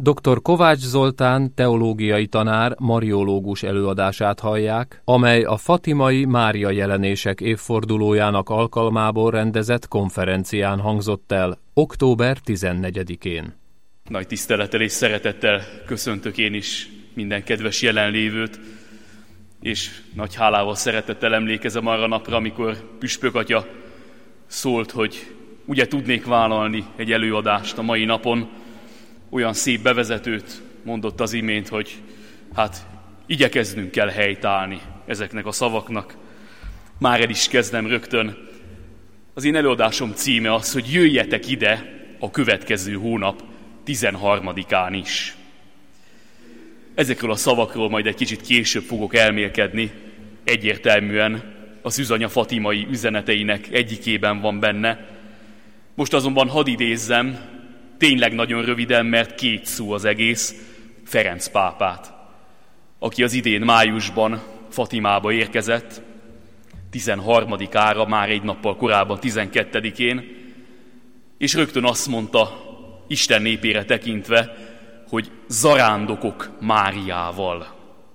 Dr. Kovács Zoltán teológiai tanár mariológus előadását hallják, amely a fatimai Mária jelenések évfordulójának alkalmából rendezett konferencián hangzott el október 14-én. Nagy tisztelettel és szeretettel köszöntök én is minden kedves jelenlévőt, és nagy hálával, szeretettel emlékezem arra napra, amikor Püspök atya szólt, hogy ugye tudnék vállalni egy előadást a mai napon. Olyan szép bevezetőt mondott az imént, hogy hát igyekeznünk kell helytállni ezeknek a szavaknak. Már el is kezdem rögtön. Az én előadásom címe az, hogy jöjjetek ide a következő hónap 13-án is. Ezekről a szavakról majd egy kicsit később fogok elmélkedni. Egyértelműen a Szűzanya fatimai üzeneteinek egyikében van benne. Most azonban hadd idézzem, tényleg nagyon röviden, mert két szó az egész, Ferenc pápát, aki az idén májusban Fatimába érkezett, 13-ára, már egy nappal korábban, 12-én, és rögtön azt mondta, Isten népére tekintve, hogy zarándokok Máriával.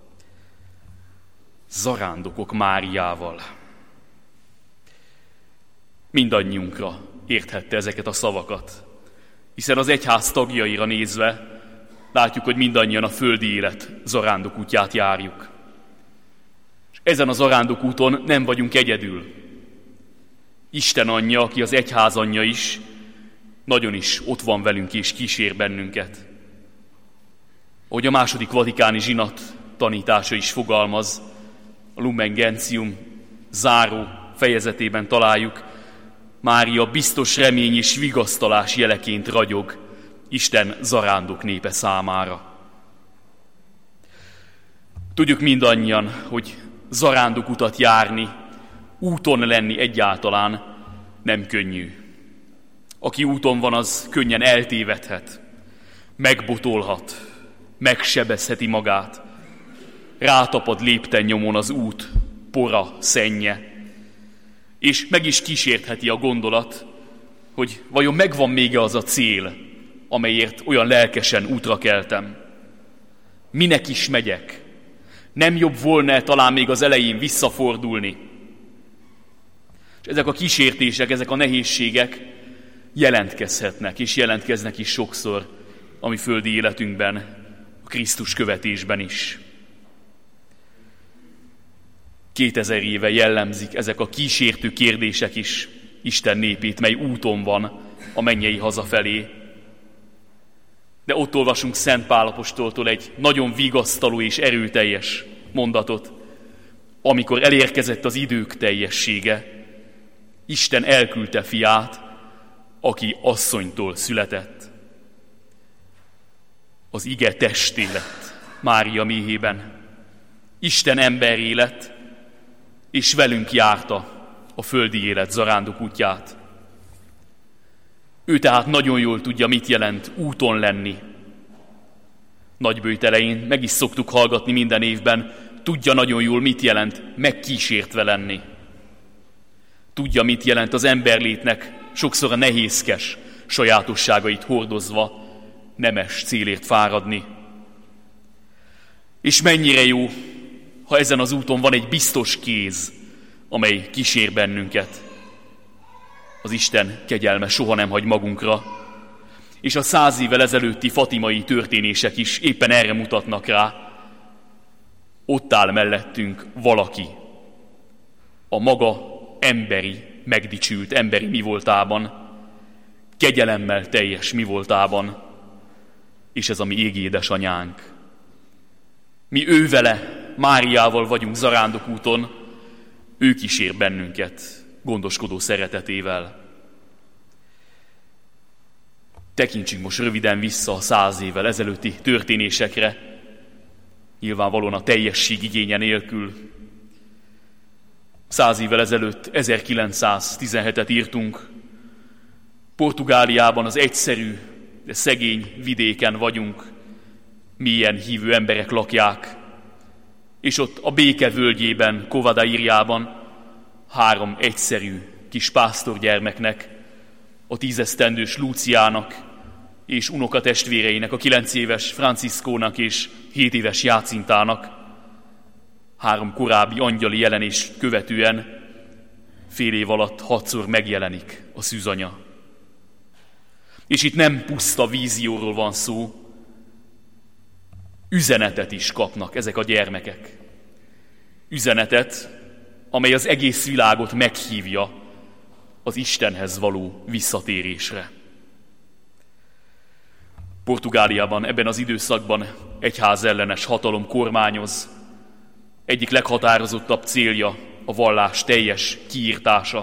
Zarándokok Máriával. Mindannyiunkra érthette ezeket a szavakat, hiszen az egyház tagjaira nézve látjuk, hogy mindannyian a földi élet zarándok útját járjuk. És ezen a zarándok úton nem vagyunk egyedül. Isten anyja, aki az egyház anyja is, nagyon is ott van velünk és kísér bennünket. Ahogy a második vatikáni zsinat tanítása is fogalmaz, a Lumen Gentium záró fejezetében találjuk, Mária biztos remény és vigasztalás jeleként ragyog Isten zarándok népe számára. Tudjuk mindannyian, hogy zarándok utat járni, úton lenni egyáltalán nem könnyű. Aki úton van, az könnyen eltévedhet, megbotolhat, megsebezheti magát, rátapad lépten nyomon az út pora, szennye, és meg is kísértheti a gondolat, hogy vajon megvan még az a cél, amelyért olyan lelkesen útra keltem. Minek is megyek? Nem jobb volna talán még az elején visszafordulni? És ezek a kísértések, ezek a nehézségek jelentkezhetnek, és jelentkeznek is sokszor a mi földi életünkben, a Krisztus követésben is. 2000 éve jellemzik ezek a kísértő kérdések is Isten népét, mely úton van a mennyei hazafelé. De ott olvasunk Szent Pál apostoltól egy nagyon vigasztaló és erőteljes mondatot, amikor elérkezett az idők teljessége, Isten elküldte fiát, aki asszonytól született. Az ige testé lett Mária méhében. Isten emberré lett, és velünk járta a földi élet zarándok útját. Ő tehát nagyon jól tudja, mit jelent úton lenni. Nagybőjt elején meg is szoktuk hallgatni minden évben, tudja nagyon jól, mit jelent megkísértve lenni. Tudja, mit jelent az emberlétnek sokszor a nehézkes sajátosságait hordozva nemes célért fáradni. És mennyire jó, ha ezen az úton van egy biztos kéz, amely kísér bennünket. Az Isten kegyelme soha nem hagy magunkra, és a 100 évvel ezelőtti fatimai történések is éppen erre mutatnak rá. Ott áll mellettünk valaki, a maga emberi, megdicsült emberi mi voltában, kegyelemmel teljes mi voltában, és ez a mi égi édesanyánk. Mi ővele, Máriával vagyunk zarándok úton, ő kísér bennünket gondoskodó szeretetével. Tekintsünk most röviden vissza a 100 évvel ezelőtti történésekre, nyilvánvalóan a teljesség igénye nélkül. 100 évvel ezelőtt 1917-et írtunk, Portugáliában az egyszerű, de szegény vidéken vagyunk, mélyen hívő emberek lakják, és ott a béke völgyében, Covadairiában 3 egyszerű kis pásztorgyermeknek, a 10 esztendős Lúciának és unokatestvéreinek, a 9 éves Franciszkónak és 7 éves Jácintának 3 korábbi angyali jelenést követően fél év alatt 6-szor megjelenik a szűzanya. És itt nem puszta vízióról van szó, üzenetet is kapnak ezek a gyermekek. Üzenetet, amely az egész világot meghívja az Istenhez való visszatérésre. Portugáliában ebben az időszakban egyházellenes hatalom kormányoz. Egyik leghatározottabb célja a vallás teljes kiirtása.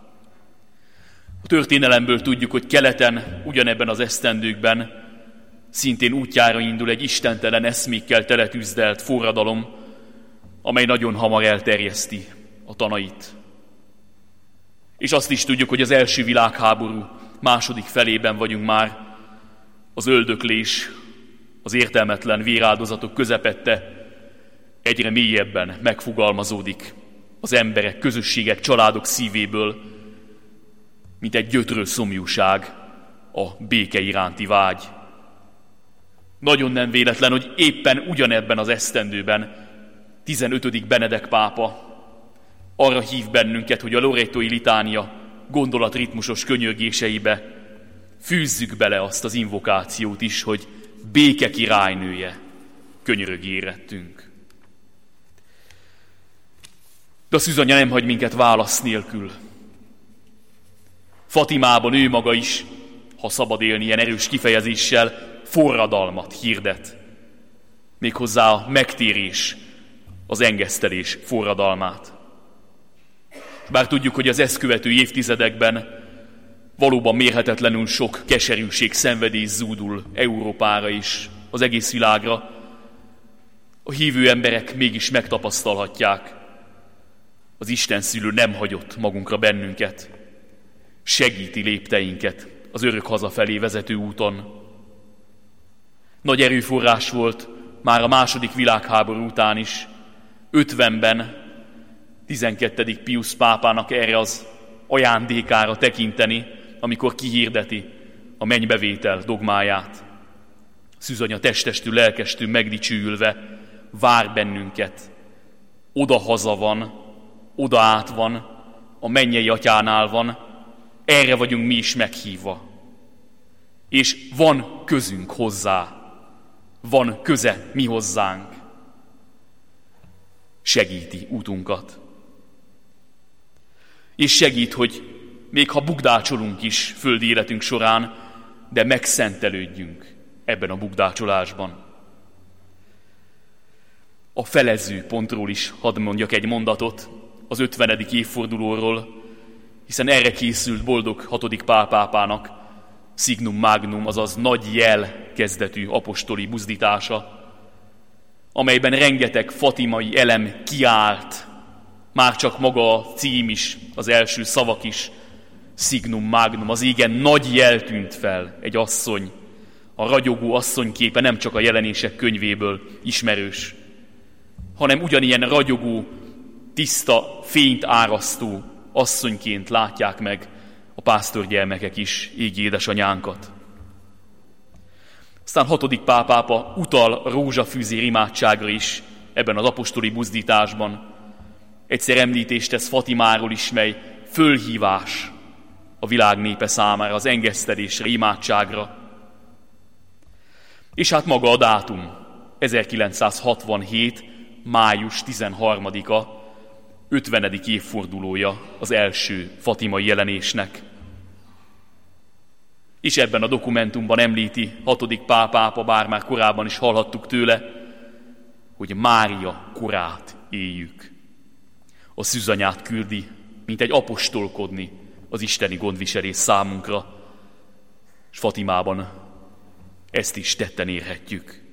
A történelemből tudjuk, hogy keleten, ugyanebben az esztendőkben szintén útjára indul egy istentelen eszmékkel teletűzdelt forradalom, amely nagyon hamar elterjeszti a tanait. És azt is tudjuk, hogy az első világháború második felében vagyunk már, az öldöklés, az értelmetlen véráldozatok közepette egyre mélyebben megfogalmazódik az emberek, közösségek, családok szívéből, mint egy gyötrő szomjúság a béke iránti vágy. Nagyon nem véletlen, hogy éppen ugyanebben az esztendőben 15. Benedek pápa arra hív bennünket, hogy a lorettói litánia gondolatritmusos könyörgéseibe fűzzük bele azt az invokációt is, hogy béke királynője, könyörög érettünk. De a szűzanya nem hagy minket válasz nélkül. Fatimában ő maga is, ha szabad élni ilyen erős kifejezéssel, forradalmat hirdet. Méghozzá a megtérés, az engesztelés forradalmát. Bár tudjuk, hogy az ezt követő évtizedekben valóban mérhetetlenül sok keserűség, szenvedés zúdul Európára és az egész világra, a hívő emberek mégis megtapasztalhatják, az Isten szülő nem hagyott magunkra bennünket, segíti lépteinket az örök hazafelé vezető úton. Nagy erőforrás volt már a második világháború után is, 50-ben 12. Piusz pápának erre az ajándékára tekinteni, amikor kihirdeti a mennybevétel dogmáját. Szűzanya testestül, lelkestül megdicsőülve vár bennünket. Oda-haza van, oda át van, a mennyei atyánál van, erre vagyunk mi is meghívva. És van közünk hozzá, van köze mi hozzánk. Segíti útunkat. És segít, hogy még ha bukdácsolunk is földi életünk során, de megszentelődjünk ebben a bukdácsolásban. A felező pontról is hadd mondjak egy mondatot, az 50. évfordulóról, hiszen erre készült boldog 6. Pál pápának Signum Magnum, azaz nagy jel kezdetű apostoli buzdítása, amelyben rengeteg fatimai elem kiállt, már csak maga a cím is, az első szavak is, Signum Magnum, az égen nagy jel tűnt fel, egy asszony. A ragyogó asszonyképe nem csak a Jelenések könyvéből ismerős, hanem ugyanilyen ragyogó, tiszta, fényt árasztó asszonyként látják meg a pásztorgyermekek is égi édesanyánkat. Aztán 6. Pál pápa utal rózsafűzér imádságra is ebben az apostoli buzdításban. Egyszer említést tesz Fatimáról is, mely fölhívás a világ népe számára, az engesztelésre, imádságra. És hát maga a dátum, 1967. május 13-a, 50. évfordulója az első fatimai jelenésnek. És ebben a dokumentumban említi 6. Pál pápa, bár már korábban is hallhattuk tőle, hogy Mária korát éljük. A szűzanyát küldi, mint egy apostolkodni az isteni gondviselés számunkra, és Fatimában ezt is tetten érhetjük.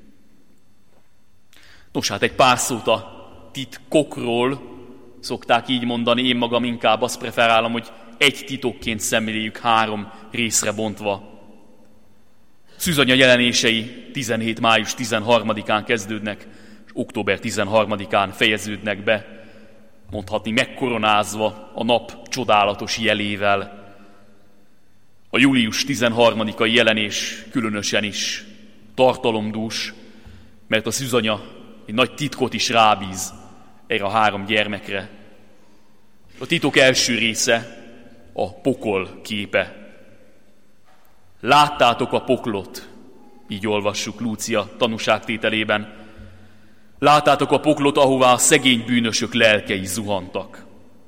Nos, hát egy pár szót a titkokról szokták így mondani, én magam inkább azt preferálom, hogy egy titokként szemléljük 3 részre bontva. Szűzanya jelenései 17. május 13-án kezdődnek, és október 13-án fejeződnek be, mondhatni megkoronázva a nap csodálatos jelével. A július 13-ai jelenés különösen is tartalomdús, mert a szűzanya egy nagy titkot is rábíz erre a 3 gyermekre. A titok első része a pokol képe. Láttátok a poklot, így olvassuk Lúcia tanúságtételében. Láttátok a poklot, ahová a szegény bűnösök lelkei zuhantak.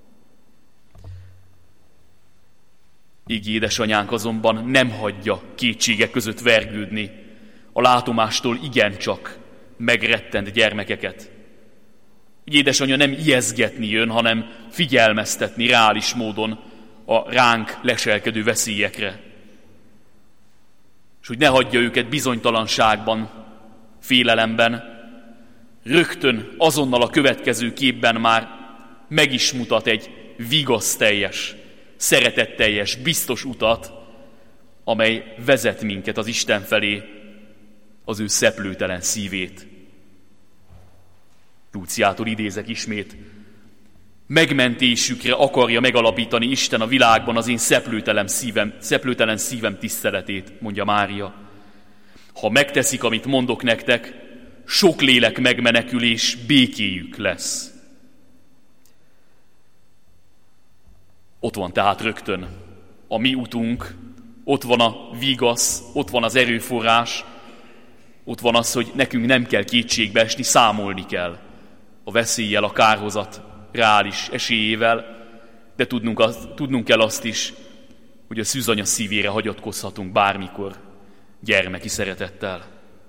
Így édesanyánk azonban nem hagyja kétségek között vergődni a látomástól igencsak megrettent gyermekeket. Így édesanyja nem ijeszgetni jön, hanem figyelmeztetni reális módon a ránk leselkedő veszélyekre. És hogy ne hagyja őket bizonytalanságban, félelemben, rögtön azonnal a következő képben már meg is mutat egy vigaszteljes, szeretetteljes, biztos utat, amely vezet minket az Isten felé, az ő szeplőtelen szívét. Lúciától idézek ismét. Megmentésükre akarja megalapítani Isten a világban az én szeplőtelen szívem tiszteletét, mondja Mária. Ha megteszik, amit mondok nektek, sok lélek megmenekül és békéjük lesz. Ott van tehát rögtön a mi utunk, ott van a vigasz, ott van az erőforrás, ott van az, hogy nekünk nem kell kétségbe esni, számolni kell a veszéllyel, a kárhozat reális esélyével, de tudnunk kell azt is, hogy a szűzanya szívére hagyatkozhatunk bármikor gyermeki szeretettel.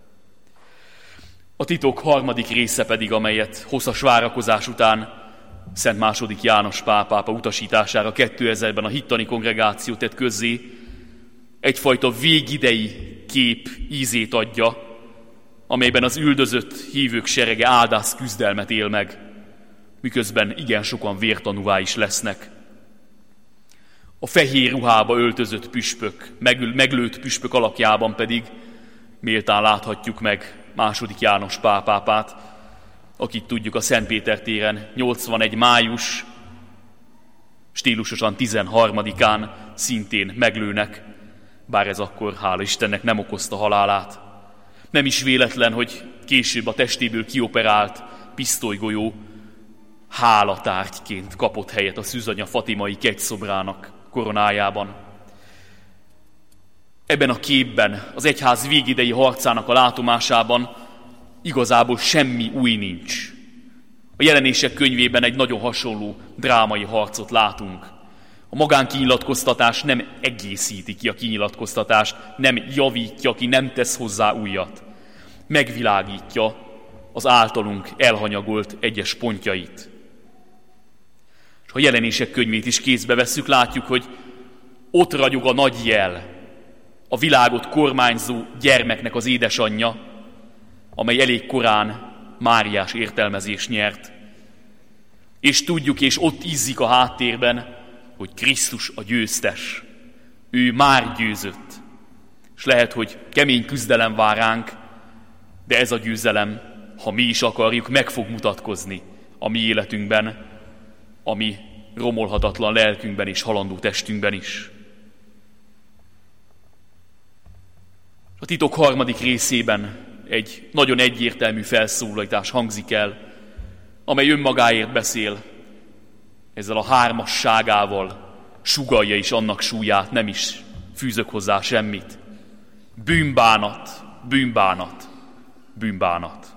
A titok harmadik része pedig, amelyet hosszas várakozás után Szent II. János Pál pápa utasítására 2000-ben a hittani kongregáció tett közzé, egyfajta végidei kép ízét adja, amelyben az üldözött hívők serege áldász küzdelmet él meg, miközben igen sokan vértanúvá is lesznek. A fehér ruhába öltözött püspök, meglőtt püspök alakjában pedig méltán láthatjuk meg II. János Pál pápát, akit tudjuk a Szentpéter téren 81. május, stílusosan 13-án szintén meglőnek, bár ez akkor, hála Istennek, nem okozta halálát. Nem is véletlen, hogy később a testéből kioperált pisztolygolyó hálatárgyként kapott helyet a szűzanya fatimai kegyszobrának koronájában. Ebben a képben, az egyház végidei harcának a látomásában igazából semmi új nincs. A Jelenések könyvében egy nagyon hasonló drámai harcot látunk. A magánkínyilatkoztatás nem egészíti ki a kinyilatkoztatást, nem javítja ki, nem tesz hozzá újat. Megvilágítja az általunk elhanyagolt egyes pontjait. És ha a Jelenések könyvét is kézbe vesszük, látjuk, hogy ott ragyog a nagy jel, a világot kormányzó gyermeknek az édesanyja, amely elég korán máriás értelmezést nyert. És tudjuk, és ott ízzik a háttérben, hogy Krisztus a győztes. Ő már győzött. És lehet, hogy kemény küzdelem vár ránk, de ez a győzelem, ha mi is akarjuk, meg fog mutatkozni a mi életünkben, a mi romolhatatlan lelkünkben és halandó testünkben is. A titok harmadik részében egy nagyon egyértelmű felszólalítás hangzik el, amely önmagáért beszél, ezzel a hármasságával sugallja is annak súlyát, nem is fűzök hozzá semmit. Bűnbánat, bűnbánat, bűnbánat.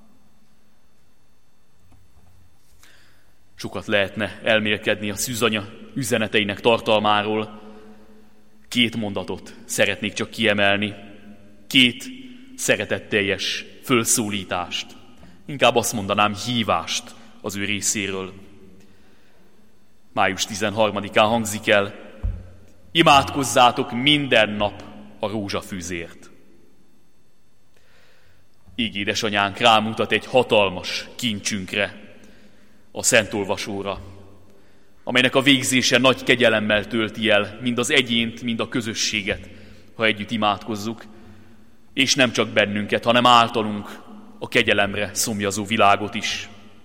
Sokat lehetne elmélkedni a szűzanya üzeneteinek tartalmáról. 2 mondatot szeretnék csak kiemelni. 2 szeretetteljes fölszólítást. Inkább azt mondanám, hívást az ő részéről. Május 13-án hangzik el: imádkozzátok minden nap a rózsafűzért. Így édesanyánk rámutat egy hatalmas kincsünkre, a Szentolvasóra, amelynek a végzése nagy kegyelemmel tölti el mind az egyént, mind a közösséget, ha együtt imádkozzuk, és nem csak bennünket, hanem általunk a kegyelemre szomjazó világot is.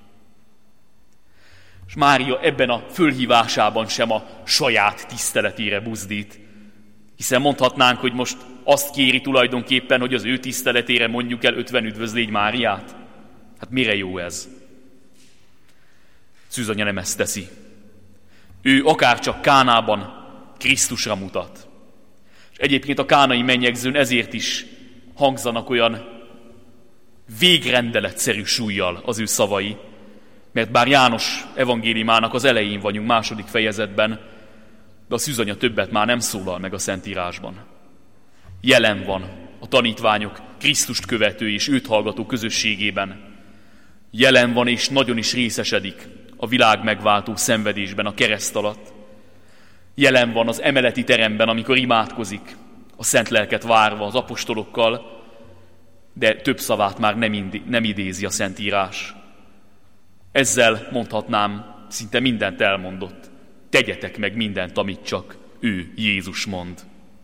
És Mária ebben a fölhívásában sem a saját tiszteletére buzdít, Hiszen mondhatnánk, hogy most azt kéri tulajdonképpen, hogy az ő tiszteletére mondjuk el 50 üdvözlégy Máriát. Hát mire jó ez? Szűzanya nem ezt teszi. Ő akárcsak Kánában Krisztusra mutat. És egyébként a kánai mennyegzőn ezért is hangzanak olyan végrendeletszerű súllyal az ő szavai, mert bár János evangéliumának az elején vagyunk, 2. fejezetben, de a szűzanya többet már nem szólal meg a Szentírásban. Jelen van a tanítványok Krisztust követő és őt hallgató közösségében. Jelen van és nagyon is részesedik a világ megváltó szenvedésben a kereszt alatt. Jelen van az emeleti teremben, amikor imádkozik, a szent lelket várva az apostolokkal, de több szavát már nem idézi a Szentírás. Ezzel mondhatnám, szinte mindent elmondott. Tegyetek meg mindent, amit csak ő, Jézus mond.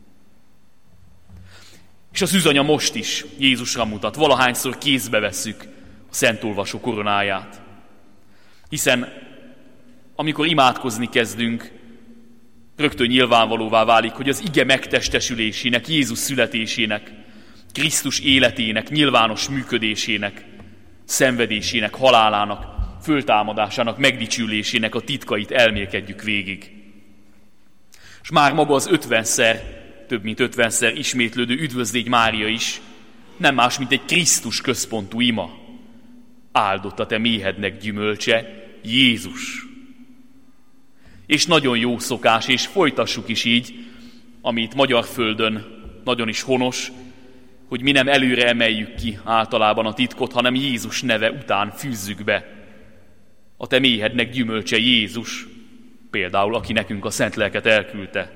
És a szűzanya most is Jézusra mutat, valahányszor kézbe vesszük a szentolvasó koronáját. Hiszen amikor imádkozni kezdünk, rögtön nyilvánvalóvá válik, hogy az ige megtestesülésének, Jézus születésének, Krisztus életének, nyilvános működésének, szenvedésének, halálának, föltámadásának, megdicsülésének a titkait elmélkedjük végig. És már maga az 50-szer, több mint 50-szer ismétlődő üdvözlégy Mária is nem más, mint egy Krisztus központú ima. Áldott a te méhednek gyümölcse, Jézus. És nagyon jó szokás, és folytassuk is így, amit magyar földön nagyon is honos, hogy mi nem előre emeljük ki általában a titkot, hanem Jézus neve után fűzzük be. A te méhednek gyümölcse Jézus, például aki nekünk a szent lelket elküldte.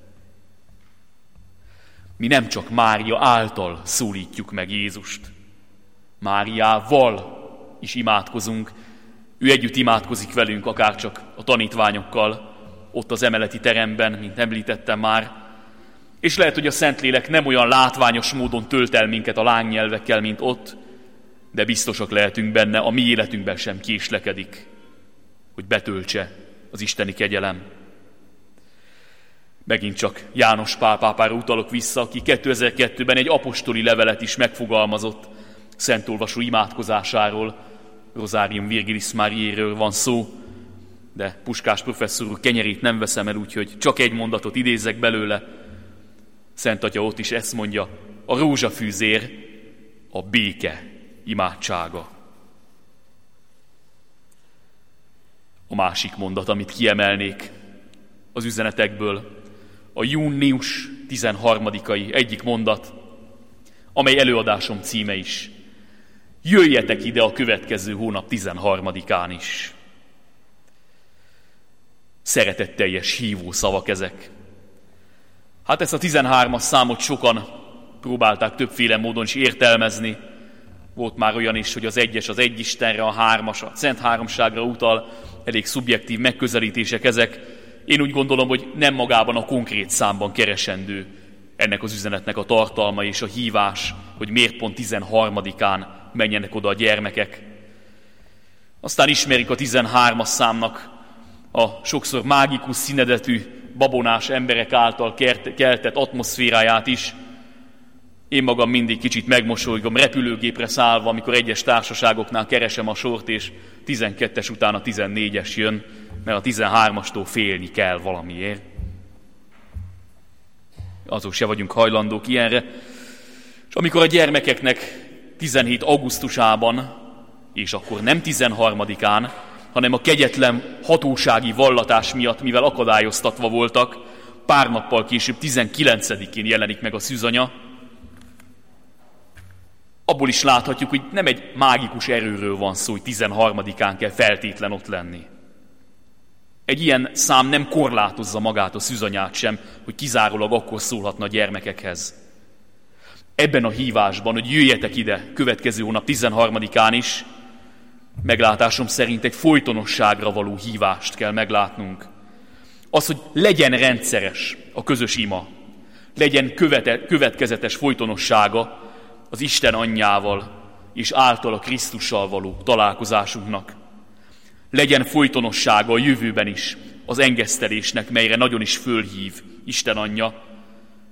Mi nem csak Mária által szólítjuk meg Jézust. Máriával is imádkozunk. Ő együtt imádkozik velünk, akárcsak a tanítványokkal, ott az emeleti teremben, mint említettem már. És lehet, hogy a Szentlélek nem olyan látványos módon tölt el minket a lángnyelvekkel, mint ott, de biztosak lehetünk benne, a mi életünkben sem késlekedik, hogy betöltse az isteni kegyelem. Megint csak János Pál pápára utalok vissza, aki 2002-ben egy apostoli levelet is megfogalmazott szentolvasó imádkozásáról, Rosarium Virgilis Mariéről van szó, de Puskás professzor úr kenyerét nem veszem el, úgyhogy csak egy mondatot idézek belőle. Szent Atya ott is ezt mondja, a rózsafűzér a béke imádsága. A másik mondat, amit kiemelnék az üzenetekből, a június 13-ai egyik mondat, amely előadásom címe is. Jöjjetek ide a következő hónap 13-án is. Szeretetteljes hívó szavak ezek. Hát ezt a 13-as számot sokan próbálták többféle módon is értelmezni. Volt már olyan is, hogy az 1-es az egy Istenre, a 3-as a Szent Háromságra utal, elég szubjektív megközelítések ezek. Én úgy gondolom, hogy nem magában a konkrét számban keresendő ennek az üzenetnek a tartalma és a hívás, hogy miért pont 13-án menjenek oda a gyermekek. Aztán ismerik a 13-as számnak a sokszor mágikus színedetű, babonás emberek által keltett atmoszféráját is. Én magam mindig kicsit megmosolygom, repülőgépre szállva, amikor egyes társaságoknál keresem a sort, és 12-es után a 14-es jön, mert a 13-astól félni kell valamiért. Azok se vagyunk hajlandók ilyenre. És amikor a gyermekeknek 17 augusztusában, és akkor nem 13-án, hanem a kegyetlen hatósági vallatás miatt, mivel akadályoztatva voltak, pár nappal később 19-én jelenik meg a szűzanya, abból is láthatjuk, hogy nem egy mágikus erőről van szó, hogy 13-án kell feltétlen ott lenni. Egy ilyen szám nem korlátozza magát a szűzanyát sem, hogy kizárólag akkor szólhatna a gyermekekhez. Ebben a hívásban, hogy jöjjetek ide következő hónap 13-án is, meglátásom szerint egy folytonosságra való hívást kell meglátnunk. Az, hogy legyen rendszeres a közös ima, legyen következetes folytonossága az Isten anyjával és általa Krisztussal való találkozásunknak. Legyen folytonossága a jövőben is az engesztelésnek, melyre nagyon is fölhív Isten anyja,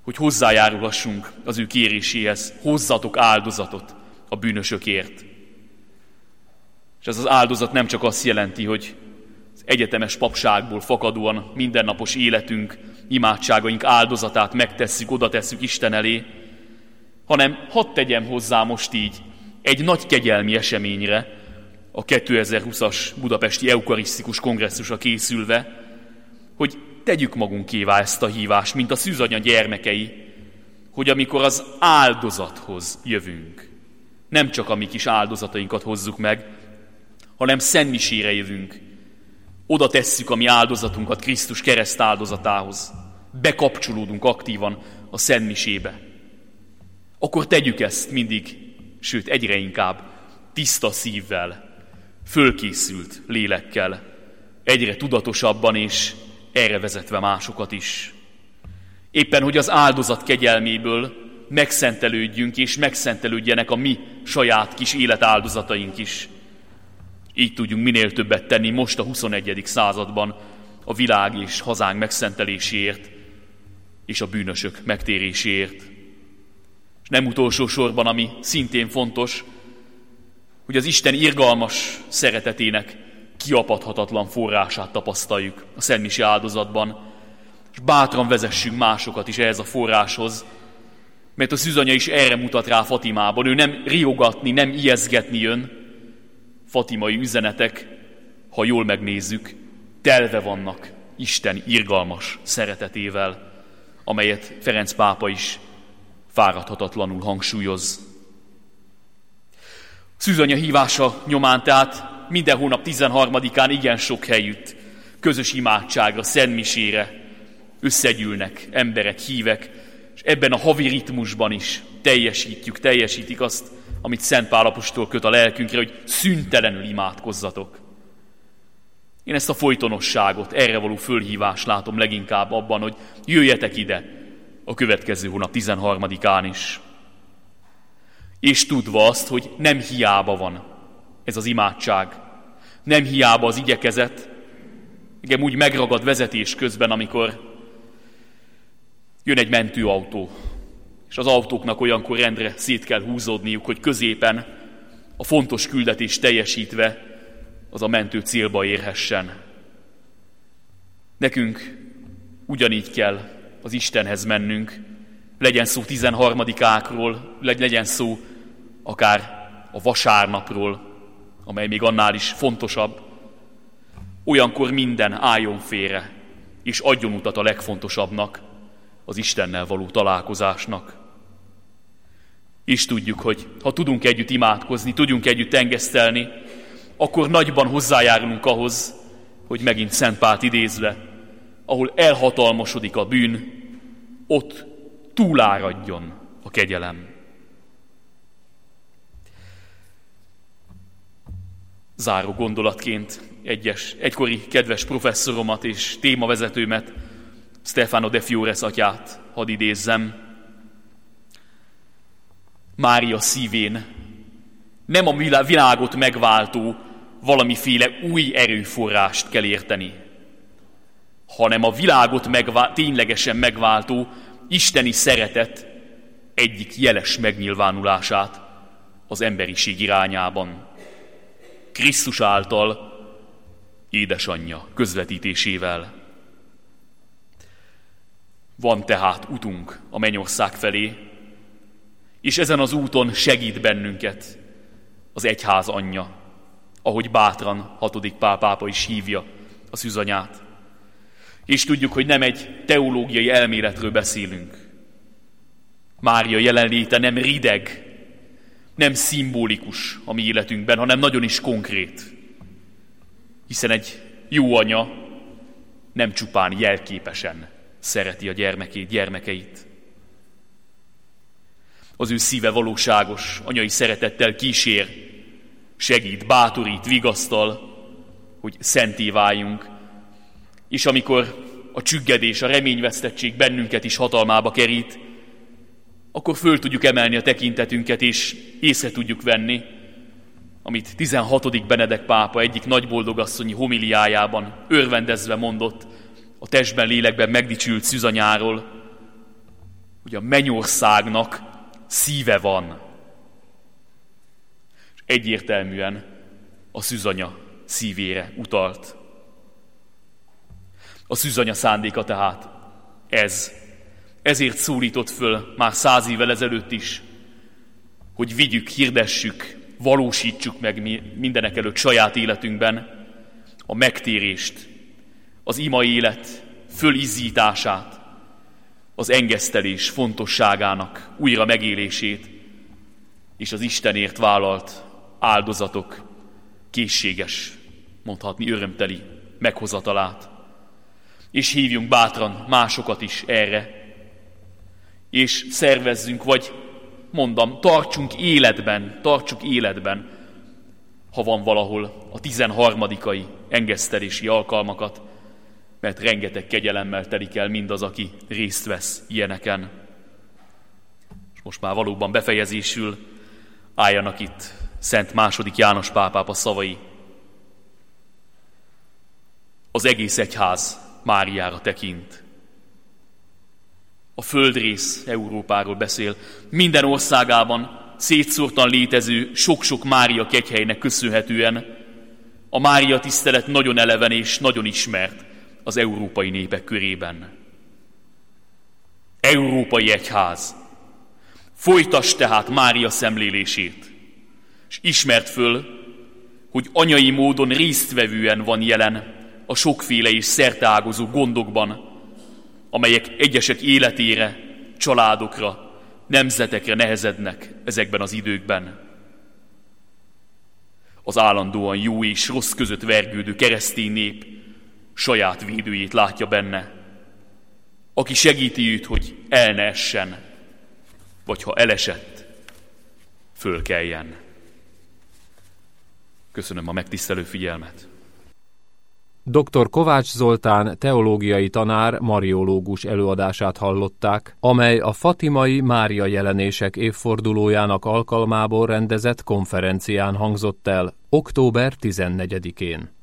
hogy hozzájárulhassunk az ő kéréséhez, hozzatok áldozatot a bűnösökért. És ez az áldozat nem csak azt jelenti, hogy az egyetemes papságból fakadóan mindennapos életünk, imádságaink áldozatát megtesszük, oda tesszük Isten elé, hanem hadd tegyem hozzá most így egy nagy kegyelmi eseményre, a 2020-as Budapesti Eukarisztikus Kongresszusra készülve, hogy tegyük magunkévá ezt a hívást, mint a szűzanya gyermekei, hogy amikor az áldozathoz jövünk, nem csak a mi kis áldozatainkat hozzuk meg, hanem szentmisére jövünk, oda tesszük a mi áldozatunkat Krisztus kereszt áldozatához, bekapcsolódunk aktívan a szentmisébe. Akkor tegyük ezt mindig, sőt egyre inkább tiszta szívvel, fölkészült lélekkel, egyre tudatosabban és erre vezetve másokat is. Éppen, hogy az áldozat kegyelméből megszentelődjünk és megszentelődjenek a mi saját kis életáldozataink is. Így tudjunk minél többet tenni most a 21. században a világ és hazánk megszenteléséért és a bűnösök megtéréséért. És nem utolsó sorban, ami szintén fontos, hogy az Isten irgalmas szeretetének kiapadhatatlan forrását tapasztaljuk a szentmise áldozatban, és bátran vezessünk másokat is ehhez a forráshoz, mert a szűzanya is erre mutat rá Fatimában. Ő nem riogatni, nem ijeszgetni jön. Fatimai üzenetek, ha jól megnézzük, telve vannak Isten irgalmas szeretetével, amelyet Ferenc pápa is fáradhatatlanul hangsúlyoz. Szűzanya hívása nyomán tehát minden hónap 13-án igen sok helyütt közös imádságra, szentmisére összegyűlnek emberek, hívek, és ebben a havi ritmusban is teljesítik azt, amit Szent Pál apostol köt a lelkünkre, hogy szüntelenül imádkozzatok. Én ezt a folytonosságot, erre való fölhívást látom leginkább abban, hogy jöjjetek ide a következő hónap 13-án is. És tudva azt, hogy nem hiába van ez az imádság, nem hiába az igyekezet, engem úgy megragad vezetés közben, amikor jön egy mentőautó, és az autóknak olyankor rendre szét kell húzódniuk, hogy középen a fontos küldetést teljesítve az a mentő célba érhessen. Nekünk ugyanígy kell az Istenhez mennünk, legyen szó 13. ákról, legyen szó akár a vasárnapról, amely még annál is fontosabb. Olyankor minden álljon félre, és adjon utat a legfontosabbnak, az Istennel való találkozásnak. És tudjuk, hogy ha tudunk együtt imádkozni, tudjunk együtt engesztelni, akkor nagyban hozzájárulunk ahhoz, hogy megint Szent Pált idézve, ahol elhatalmasodik a bűn, ott túláradjon a kegyelem. Záró gondolatként egykori kedves professzoromat és témavezetőmet, Stefano de Fiores atyát hadd idézzem. Mária szívén nem a világot megváltó valamiféle új erőforrást kell érteni, hanem a világot ténylegesen megváltó isteni szeretet egyik jeles megnyilvánulását az emberiség irányában. Krisztus által, édesanyja közvetítésével. Van tehát utunk a mennyország felé, és ezen az úton segít bennünket az egyház anyja, ahogy bátran 6. Pál pápa is hívja a szűzanyát. És tudjuk, hogy nem egy teológiai elméletről beszélünk. Mária jelenléte nem rideg, nem szimbolikus a mi életünkben, hanem nagyon is konkrét. Hiszen egy jó anya nem csupán jelképesen szereti a gyermekeit. Az ő szíve valóságos, anyai szeretettel kísér, segít, bátorít, vigasztal, hogy szenté váljunk. És amikor a csüggedés, a reményvesztettség bennünket is hatalmába kerít, akkor föl tudjuk emelni a tekintetünket, és észre tudjuk venni, amit 16. Benedek pápa egyik nagyboldogasszonyi homiliájában örvendezve mondott a testben, lélekben megdicsült szűzanyáról, hogy a mennyországnak szíve van. És egyértelműen a szűzanya szívére utalt. A szűzanya szándéka tehát ez. Ezért szólított föl már 100 évvel ezelőtt is, hogy vigyük, hirdessük, valósítsuk meg mindenek előtt saját életünkben a megtérést, az ima élet fölizzítását, az engesztelés fontosságának újra megélését és az Istenért vállalt áldozatok készséges, mondhatni örömteli meghozatalát. És hívjunk bátran másokat is erre, és szervezzünk, vagy tartsunk életben, ha van valahol a 13. engesztelési alkalmakat, mert rengeteg kegyelemmel telik el mindaz, aki részt vesz ilyeneken. És most már valóban befejezésül álljanak itt Szent II. János Pál pápa szavai. Az egész egyház Máriára tekint. A földrész Európáról beszél. Minden országában szétszórtan létező sok-sok Mária kegyhelynek köszönhetően a Mária tisztelet nagyon eleven és nagyon ismert az európai népek körében. Európai egyház, folytasd tehát Mária szemlélését, és ismerd föl, hogy anyai módon résztvevően van jelen a sokféle és szerteágazó gondokban, amelyek egyesek életére, családokra, nemzetekre nehezednek ezekben az időkben. Az állandóan jó és rossz között vergődő keresztény nép saját védőjét látja benne, aki segíti őt, hogy el ne essen, vagy ha elesett, fölkeljen. Köszönöm a megtisztelő figyelmet. Dr. Kovács Zoltán teológiai tanár mariológus előadását hallották, amely a fatimai Mária jelenések évfordulójának alkalmából rendezett konferencián hangzott el október 14-én.